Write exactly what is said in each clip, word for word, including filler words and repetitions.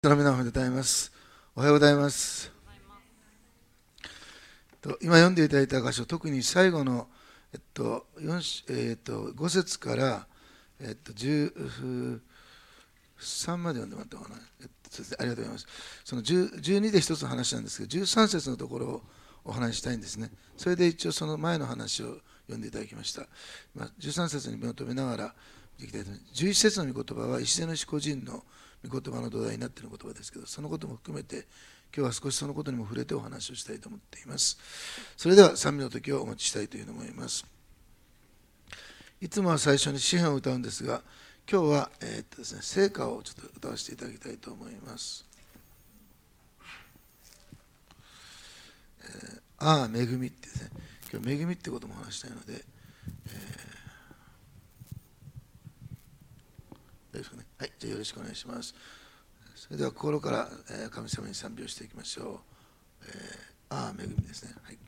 の皆様でございます。おはようございます。今読んでいただいた箇所、特に最後の、えっとよんえっと、ご節から、えっと、じゅうさんまで読んでもらったかな、えっと、ありがとうございます。そのじゅうにで一つの話なんですけど、じゅうさん節のところをお話ししたいんですね。それで一応その前の話を読んでいただきました。まあ、じゅうさん節に目を留めながらいきたいと思います。じゅういち節の御言葉は石の個人の御言葉の土台になっている言葉ですけど、そのことも含めて今日は少しそのことにも触れてお話をしたいと思っています。それでは賛美の時をお持ちしたいというふうに思います。いつもは最初に詩篇を歌うんですが、今日は、えーっとですね、聖歌をちょっと歌わせていただきたいと思います。えー、ああ恵みってですね、今日恵みってことも話したいので、えー、よろしくね。はい、じゃあよろしくお願いします。それでは心から神様に賛美をしていきましょう。えー、ああ恵みですね。はい。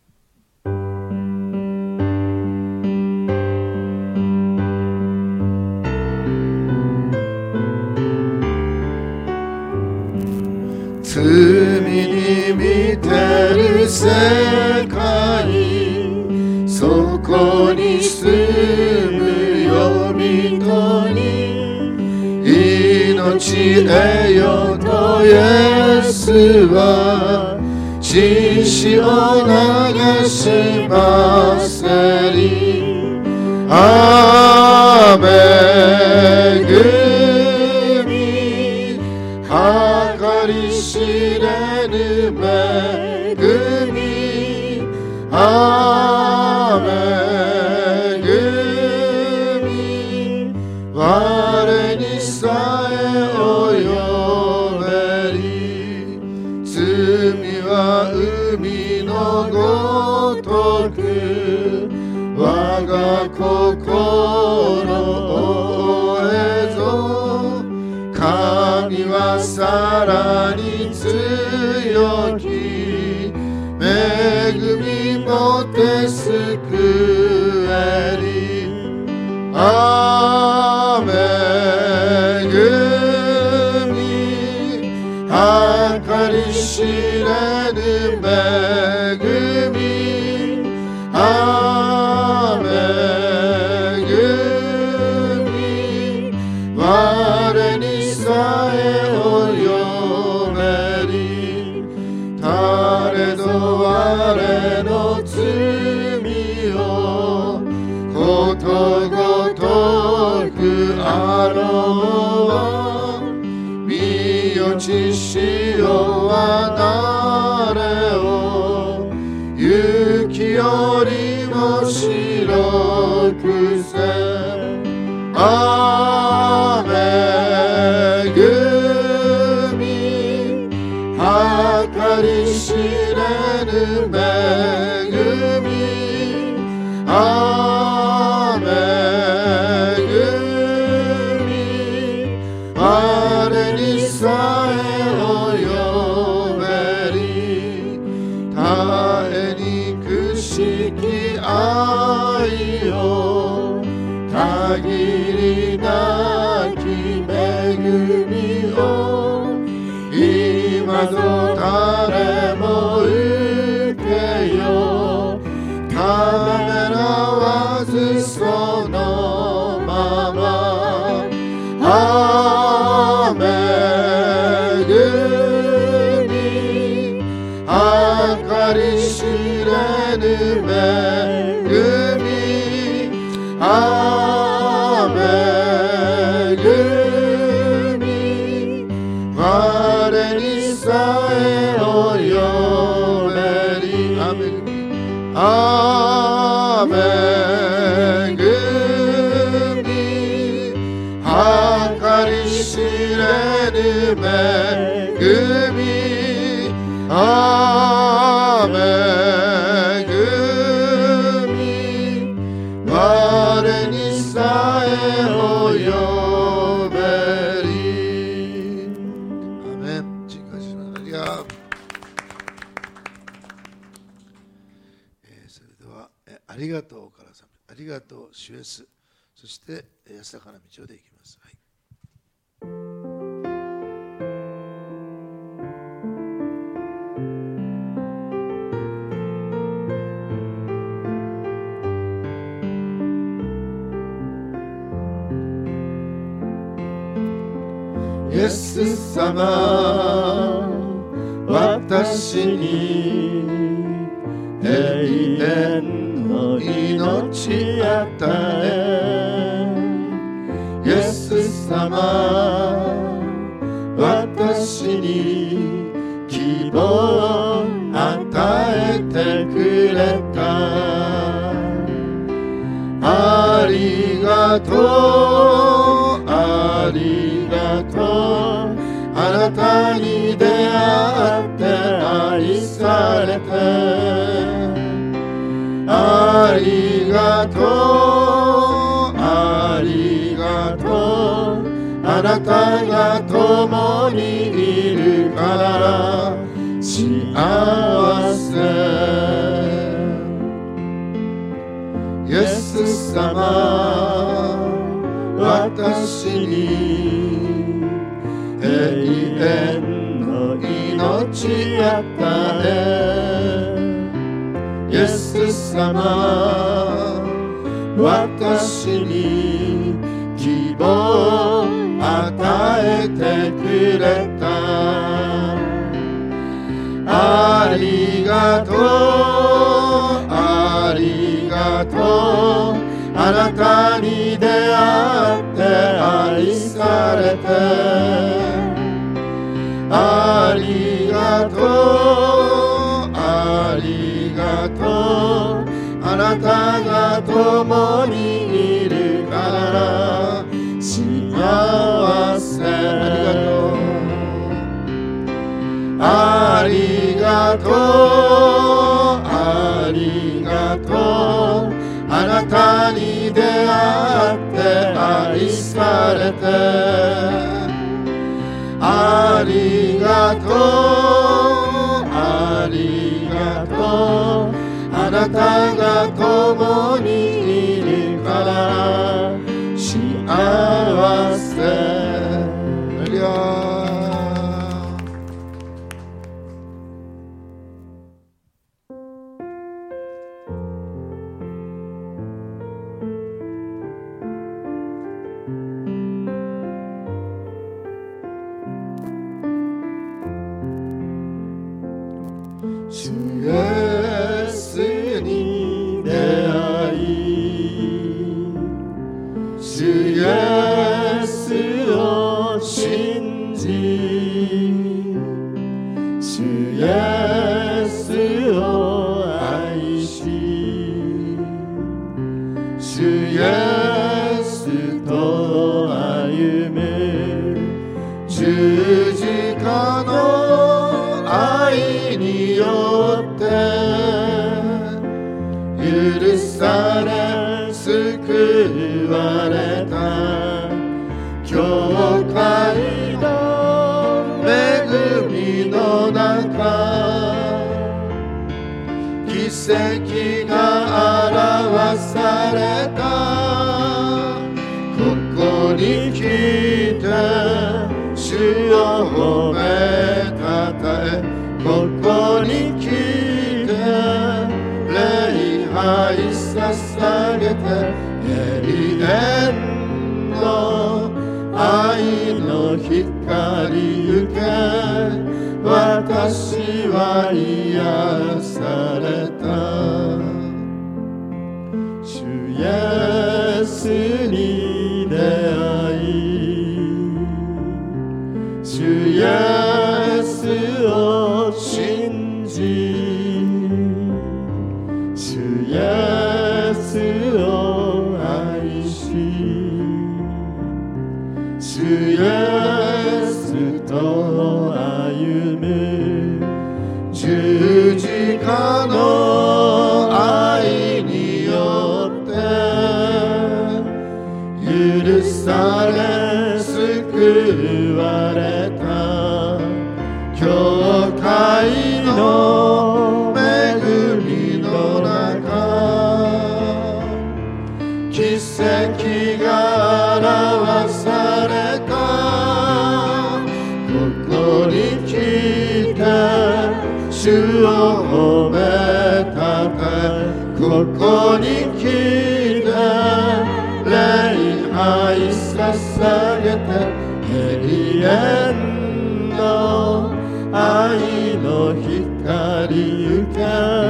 罪に満てる世界、そこに住むよ人に命得よとイエスは血潮流しませり、ああ恵み計り知れぬ恵み、ああ恵み我にさえ及べり、罪は海のごとく我が心を追えぞ、神はさらに強き恵みもて救えり、ああ恵み計り知れぬ恵み、ああ恵み我にさえ及べり、たれど我の罪をことごとくあろう、身よ血潮は誰を雪よりも白くせ、ああ恵み計り知れぬ恵み、ああ恵み我にさえ及べり、絶えにくしき愛よ限りなき恵みを今ぞ誰も受けよ、ためらわずそのまま、ああ恵み計り知れぬ恵み、ああ恵み我にさえ及べり、あ恵み、ああ恵み計り知れぬ恵み、ああ恵み我にさえ及べり。アメン。主に感謝します。ありがとう。えー、それでは、えありがとうからさ、ありがとう主イエス、そして安らかな道をで行きます。はい。 イエス様、私に永遠の命与え。イエス様、私に希望を与えてくれた。ありがとう、ありがとう。あなたに出会って愛されて。ありがとう、ありがとう。あなたが共にいるから幸せ。イエス様、私に永遠の命与え。イエス様、私に希望を与えてくれた。ありがとう、ありがとう。あなたに出会って愛されて。ありがとう、ありがとう。あなたが共にいるから幸せ。ありがとう、ありがとう。あなたに出会って愛されて。ありがとう、ありがとう。あなたが共にいるから幸せ。ハレルヤ。主イエスに出会い、主イエスを信じ、主イエスを愛し、主イエスと歩む十字架の愛によって許され救われた教会の恵みの中、奇跡が表された。ここに来て主を褒めたたえ、ここに来て礼拝捧げて、永遠の愛の光受け、私は癒された。主イエスに出会い、主イエスを信じ、主イエスを愛し、主イエスと歩む十字架の愛によって許され救われた教会の恵みの中、奇跡が表された。ここに来て主を褒めたたえ、ここに来て礼拝捧げて、永遠の愛の光ゆけ、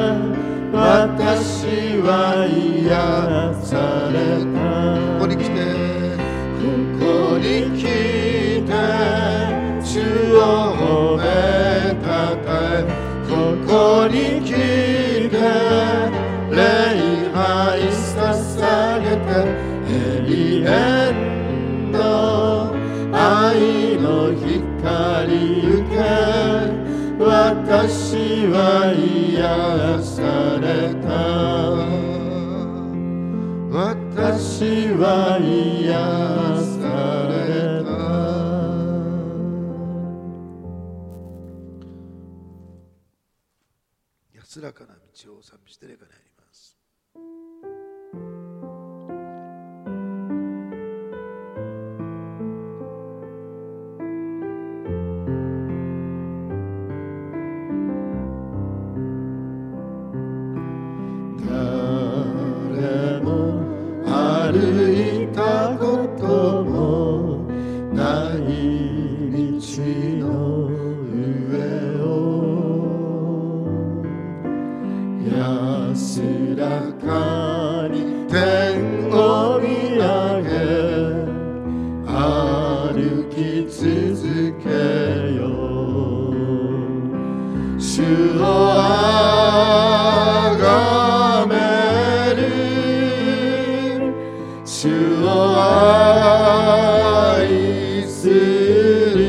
私は癒された。 ここに来て、 ここに来て主を褒めたたえ、ここに来て礼拝捧げて、永遠の愛の光ゆけ、私は癒された。私は癒された。 安らかな道を賛美して礼拝に入ります。 誰も歩いたこともない道の上を、安らかに天を見上げ歩き続けよう。主をあがめる、主を愛する、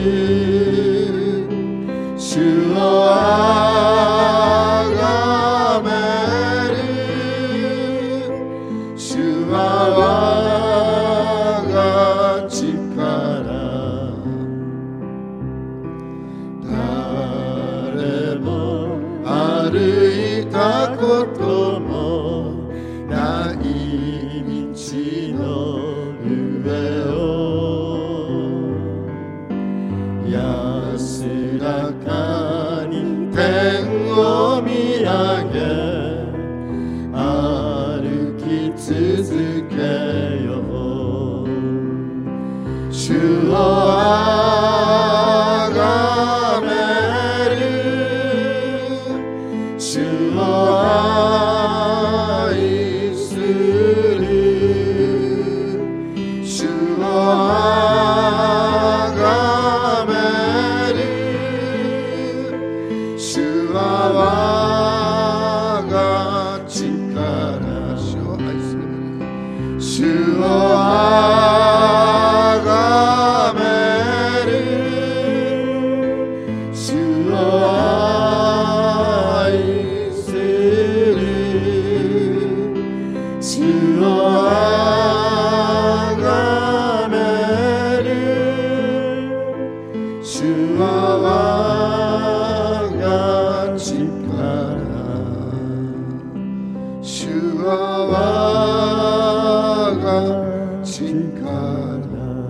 主をあがめる、主は我が力。誰も歩いたこともない道の上を、安らかに天を見上げ歩き続けよう。主をあがめる、主を愛する、主をあがめる、主は我が力。 主を愛する。 主をあがめる、主を愛する、主をあがめる、主は我が力。主は我が力。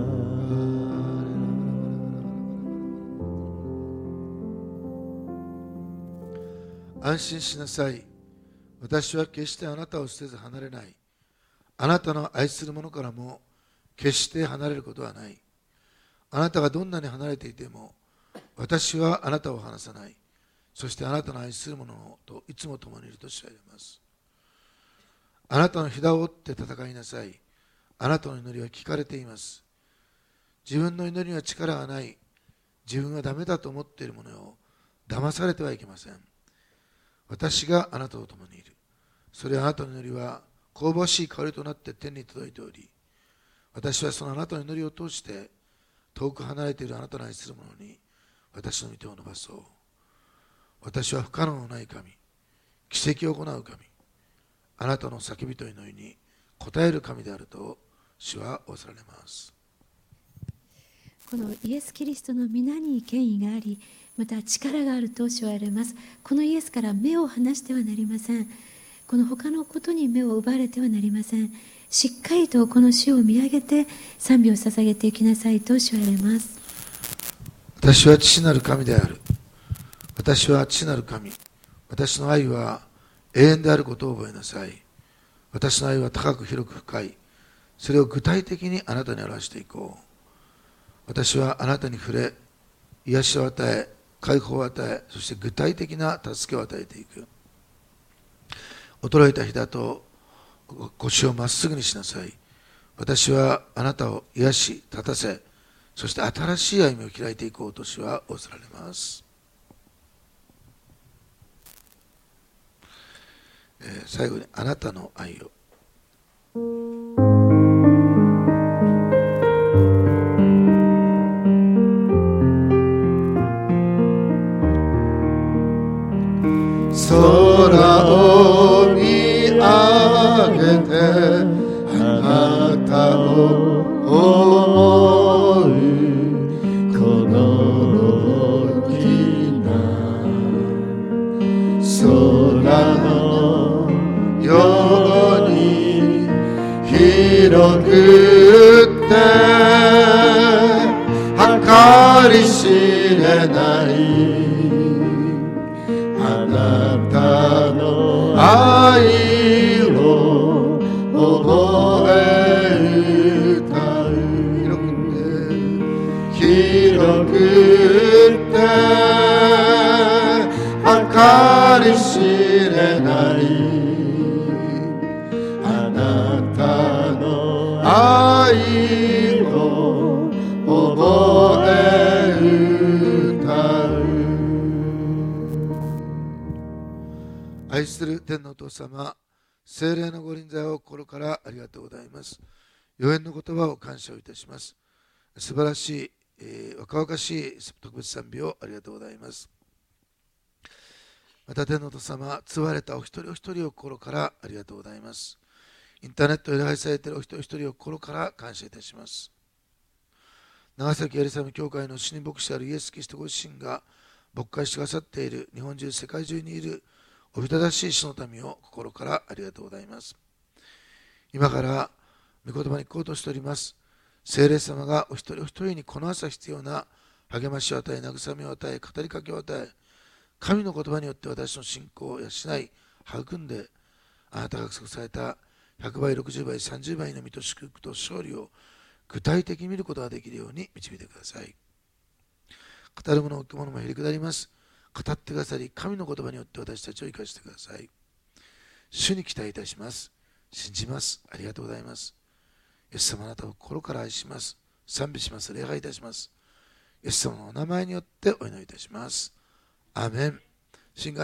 安心しなさい。私は決してあなたを捨てず離れない。あなたの愛する者からも決して離れることはない。あなたがどんなに離れていても私はあなたを離さない。そしてあなたの愛する者といつも共にいると知られます。あなたの膝を折って戦いなさい。あなたの祈りは聞かれています。自分の祈りには力がない。自分はダメだと思っている者を騙されてはいけません。私があなたと共にいる。それはあなたの祈りは香ばしい香りとなって天に届いており、私はそのあなたの祈りを通して遠く離れているあなたの愛する者に私の御手を伸ばそう。私は不可能のない神、奇跡を行う神、あなたの叫びと祈りに応える神であると主は仰せられます。 このイエス・キリストの皆に権威があり、また力があると主は言われます。このイエスから目を離してはなりません。この他のことに目を奪われてはなりません。しっかりとこの主を見上げて賛美を捧げていきなさいと主は言われます。 私は父なる神である。私は父なる神。私の愛は永遠であることを覚えなさい。私の愛は高く広く深い。それを具体的にあなたに表していこう。 私はあなたに触れ、癒しを与え、解放を与え、そして具体的な助けを与えていく。衰えた膝と腰をまっすぐにしなさい。私はあなたを癒し、立たせ、そして新しい歩みを開いていこうと主は仰せられます。えー、最後にあなたの愛を。 空を見上げてあなたを思うこの大きな空のように広くて計り知れないあなたの愛を覚えたい広くて計り知れないあなたの愛を覚えたい。 愛する天のお父様、聖霊のご臨在を心からありがとうございます。予言の言葉を感謝をいたします。素晴らしい、えー、若々しい特別賛美をありがとうございます。また天のお父様、継われたお一人お一人を心からありがとうございます。インターネットで礼拝されているお一人お一人を心から感謝いたします。長崎エリサム教会の主任牧師であるイエス・キリストご自身が牧会してくださっている日本中、世界中にいるおびただしい主の民を心からありがとうございます。今から御言葉に行こうとしております。聖霊様がお一人お一人にこの朝必要な励ましを与え、慰めを与え、語りかけを与え、神の言葉によって私の信仰を養い、育んで、あなたが約束されたひゃくばい、ろくじゅうばい、さんじゅうばいの御と祝福と勝利を具体的に見ることができるように導いてください。語るもの、置くものもへりくだります。語ってくださり、神の言葉によって私たちを生かしてください。主に期待いたします。信じます。ありがとうございます。イエス様、あなたを心から愛します。賛美します。礼拝いたします。イエス様のお名前によってお祈りいたします。アーメン。